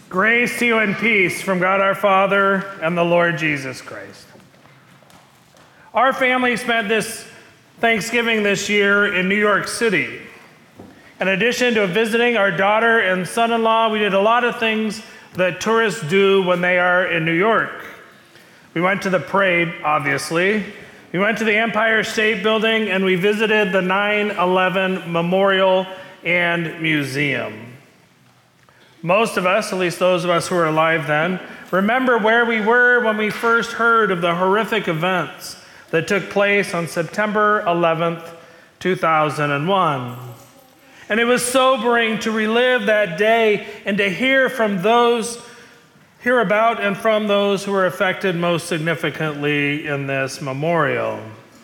Grace to you and peace from God our Father and the Lord Jesus Christ. Our family spent this Thanksgiving this year in New York City. In addition to visiting our daughter and son-in-law, we did a lot of things that tourists do when they are in New York. We went to the parade, obviously. We went to the Empire State Building, and we visited the 9/11 Memorial and Museum. Most of us, at least those of us who were alive then, remember where we were when we first heard of the horrific events that took place on September 11th, 2001. And it was sobering to relive that day and to hear about and from those who were affected most significantly in this memorial.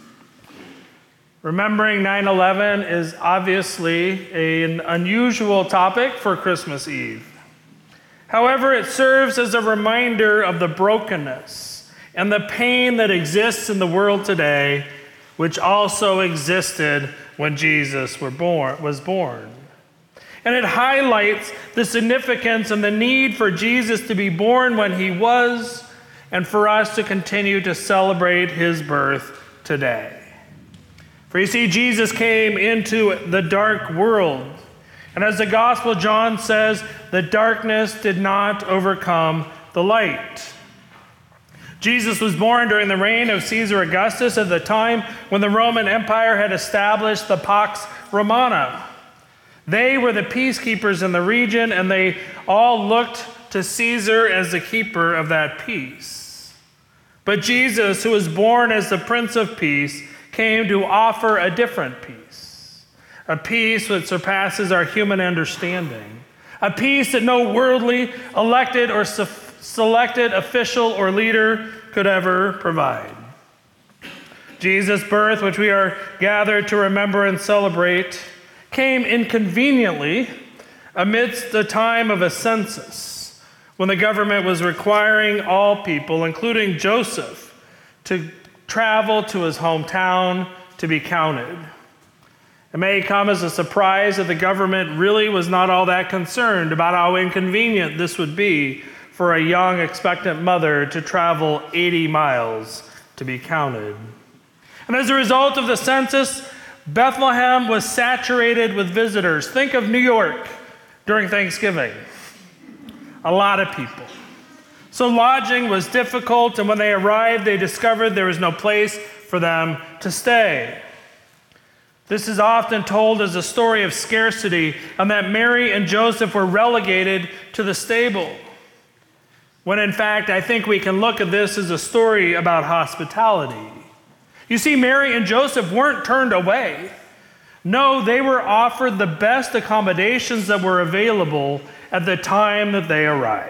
Remembering 9/11 is obviously an unusual topic for Christmas Eve. However, it serves as a reminder of the brokenness and the pain that exists in the world today, which also existed when Jesus was born. And it highlights the significance and the need for Jesus to be born when he was, and for us to continue to celebrate his birth today. For you see, Jesus came into the dark world. And as the Gospel John says, the darkness did not overcome the light. Jesus was born during the reign of Caesar Augustus at the time when the Roman Empire had established the Pax Romana. They were the peacekeepers in the region, and they all looked to Caesar as the keeper of that peace. But Jesus, who was born as the Prince of Peace, came to offer a different peace, a peace that surpasses our human understanding, a peace that no worldly, elected, or selected official or leader could ever provide. Jesus' birth, which we are gathered to remember and celebrate, came inconveniently amidst the time of a census, when the government was requiring all people, including Joseph, to travel to his hometown to be counted. It may come as a surprise that the government really was not all that concerned about how inconvenient this would be for a young expectant mother to travel 80 miles to be counted. And as a result of the census, Bethlehem was saturated with visitors. Think of New York during Thanksgiving. A lot of people. So lodging was difficult, and when they arrived, they discovered there was no place for them to stay. This is often told as a story of scarcity, and that Mary and Joseph were relegated to the stable. When in fact, I think we can look at this as a story about hospitality. You see, Mary and Joseph weren't turned away. No, they were offered the best accommodations that were available at the time that they arrived.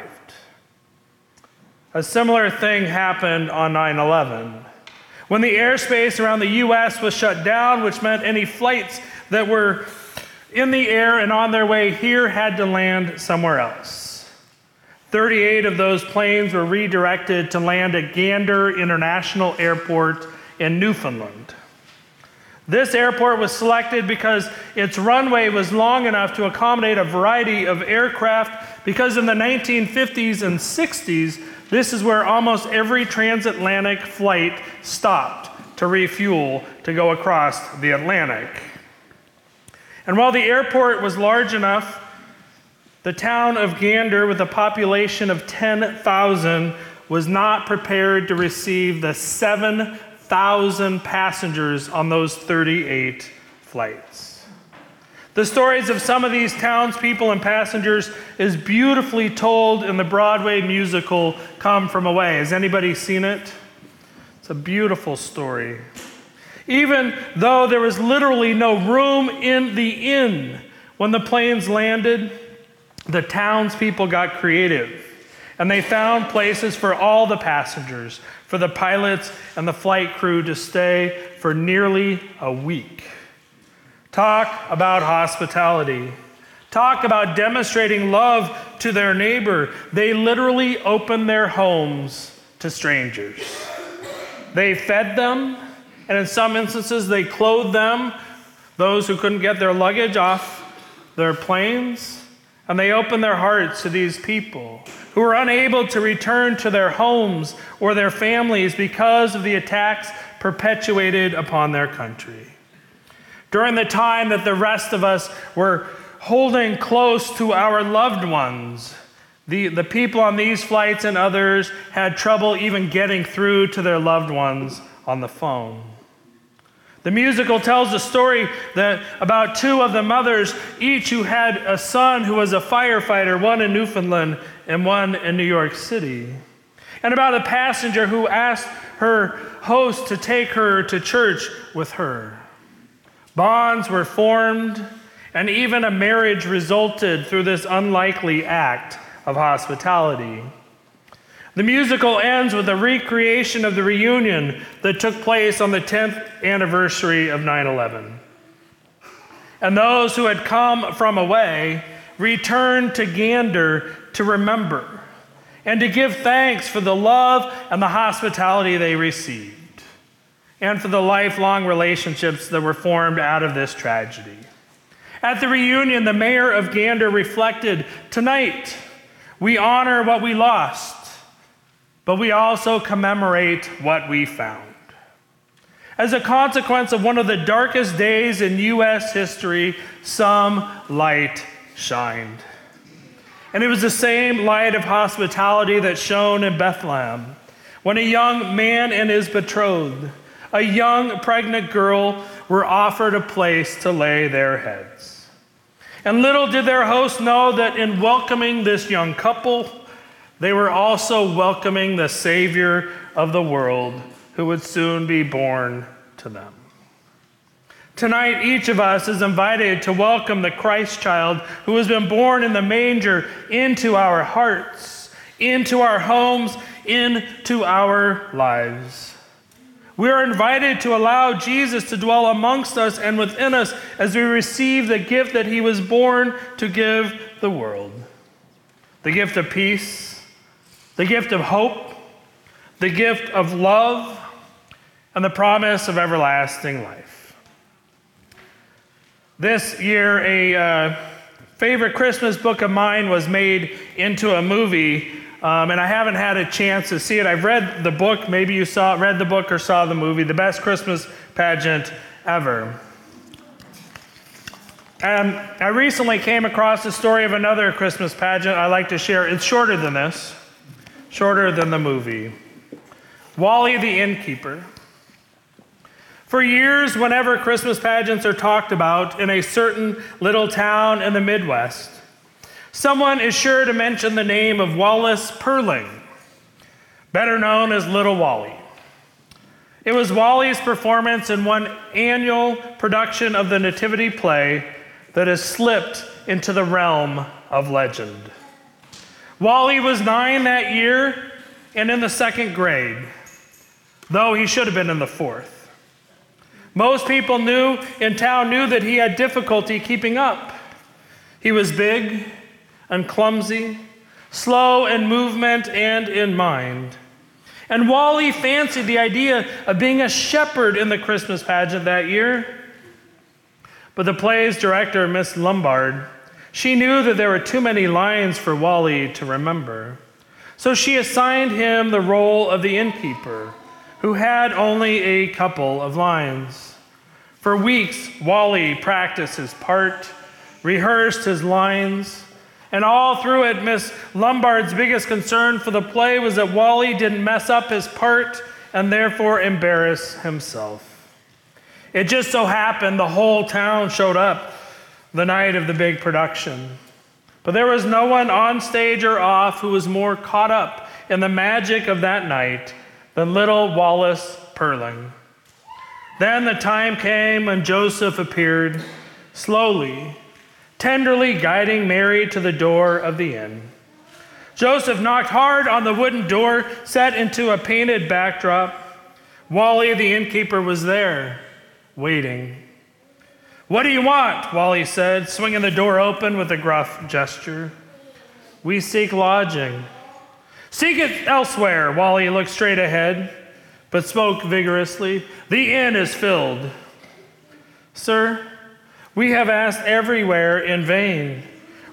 A similar thing happened on 9/11. When the airspace around the U.S. was shut down, which meant any flights that were in the air and on their way here had to land somewhere else. 38 of those planes were redirected to land at Gander International Airport in Newfoundland. This airport was selected because its runway was long enough to accommodate a variety of aircraft, because in the 1950s and 60s, this is where almost every transatlantic flight stopped to refuel to go across the Atlantic. And while the airport was large enough, the town of Gander, with a population of 10,000, was not prepared to receive the 7,000 passengers on those 38 flights. The stories of some of these townspeople and passengers is beautifully told in the Broadway musical Come From Away. Has anybody seen it? It's a beautiful story. Even though there was literally no room in the inn when the planes landed, the townspeople got creative, and they found places for all the passengers, for the pilots and the flight crew to stay for nearly a week. Talk about hospitality. Talk about demonstrating love to their neighbor. They literally opened their homes to strangers. They fed them, and in some instances, they clothed them, those who couldn't get their luggage off their planes, And they opened their hearts to these people who were unable to return to their homes or their families because of the attacks perpetuated upon their country. During the time that the rest of us were holding close to our loved ones, the people on these flights and others had trouble even getting through to their loved ones on the phone. The musical tells a story about two of the mothers, each who had a son who was a firefighter, one in Newfoundland and one in New York City. And about a passenger who asked her host to take her to church with her. Bonds were formed, and even a marriage resulted through this unlikely act of hospitality. The musical ends with a recreation of the reunion that took place on the 10th anniversary of 9/11. And those who had come from away returned to Gander to remember and to give thanks for the love and the hospitality they received, and for the lifelong relationships that were formed out of this tragedy. At the reunion, the mayor of Gander reflected, "Tonight, we honor what we lost, but we also commemorate what we found." As a consequence of one of the darkest days in U.S. history, some light shined. And it was the same light of hospitality that shone in Bethlehem, when a young man and his betrothed, a young pregnant girl, were offered a place to lay their heads. And little did their host know that in welcoming this young couple, they were also welcoming the Savior of the world who would soon be born to them. Tonight, each of us is invited to welcome the Christ child who has been born in the manger into our hearts, into our homes, into our lives. We are invited to allow Jesus to dwell amongst us and within us as we receive the gift that he was born to give the world. The gift of peace, the gift of hope, the gift of love, and the promise of everlasting life. This year, a favorite Christmas book of mine was made into a movie, and I haven't had a chance to see it. I've read the book. Maybe you read the book or saw the movie, The Best Christmas Pageant Ever. And I recently came across the story of another Christmas pageant I'd like to share. It's shorter than this, shorter than the movie. Wally the Innkeeper. For years, whenever Christmas pageants are talked about in a certain little town in the Midwest, someone is sure to mention the name of Wallace Purling, better known as Little Wally. It was Wally's performance in one annual production of the Nativity play that has slipped into the realm of legend. Wally was 9 that year and in the 2nd grade, though he should have been in the 4th. Most people in town knew that he had difficulty keeping up. He was big and clumsy, slow in movement and in mind. And Wally fancied the idea of being a shepherd in the Christmas pageant that year. But the play's director, Miss Lombard, she knew that there were too many lines for Wally to remember. So she assigned him the role of the innkeeper, who had only a couple of lines. For weeks, Wally practiced his part, rehearsed his lines, and all through it, Miss Lombard's biggest concern for the play was that Wally didn't mess up his part and therefore embarrass himself. It just so happened the whole town showed up the night of the big production. But there was no one on stage or off who was more caught up in the magic of that night than little Wallace Purling. Then the time came when Joseph appeared, slowly, tenderly guiding Mary to the door of the inn. Joseph knocked hard on the wooden door set into a painted backdrop. Wally, the innkeeper, was there, waiting. "What do you want?" Wally said, swinging the door open with a gruff gesture. "We seek lodging." "Seek it elsewhere." Wally looked straight ahead, but spoke vigorously. "The inn is filled." "Sir, we have asked everywhere in vain.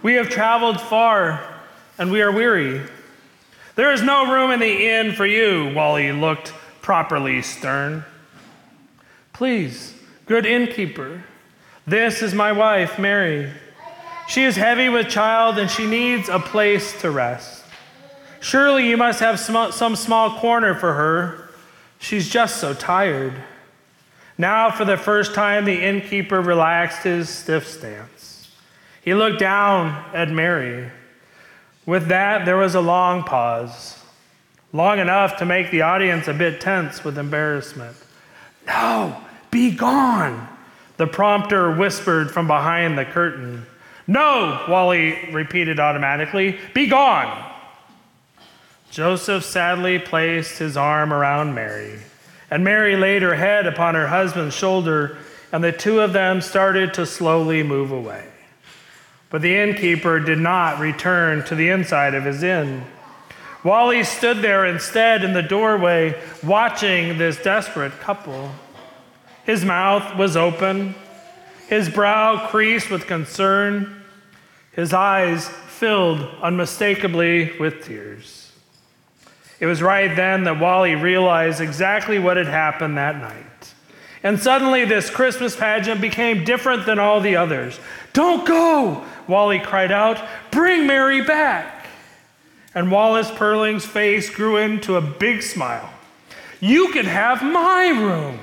We have traveled far, and we are weary. There is no room in the inn for you." Wally looked properly stern. "Please, good innkeeper, this is my wife, Mary. She is heavy with child, and she needs a place to rest. Surely you must have some small corner for her. She's just so tired." Now, for the first time, the innkeeper relaxed his stiff stance. He looked down at Mary. With that, there was a long pause, long enough to make the audience a bit tense with embarrassment. "No, be gone," the prompter whispered from behind the curtain. "No," Wally repeated automatically, "be gone." Joseph sadly placed his arm around Mary, and Mary laid her head upon her husband's shoulder, and the two of them started to slowly move away. But the innkeeper did not return to the inside of his inn. Wally stood there instead in the doorway, watching this desperate couple. His mouth was open, his brow creased with concern, his eyes filled unmistakably with tears. It was right then that Wally realized exactly what had happened that night. And suddenly this Christmas pageant became different than all the others. "Don't go," Wally cried out. "Bring Mary back." And Wallace Perling's face grew into a big smile. "You can have my room."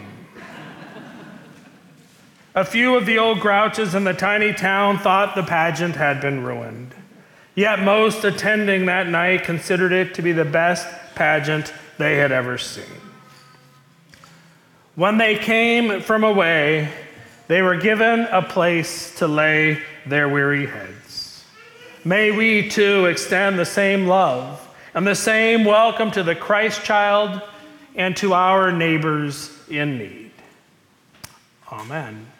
A few of the old grouches in the tiny town thought the pageant had been ruined. Yet most attending that night considered it to be the best pageant they had ever seen. When they came from away, they were given a place to lay their weary heads. May we too extend the same love and the same welcome to the Christ child and to our neighbors in need. Amen.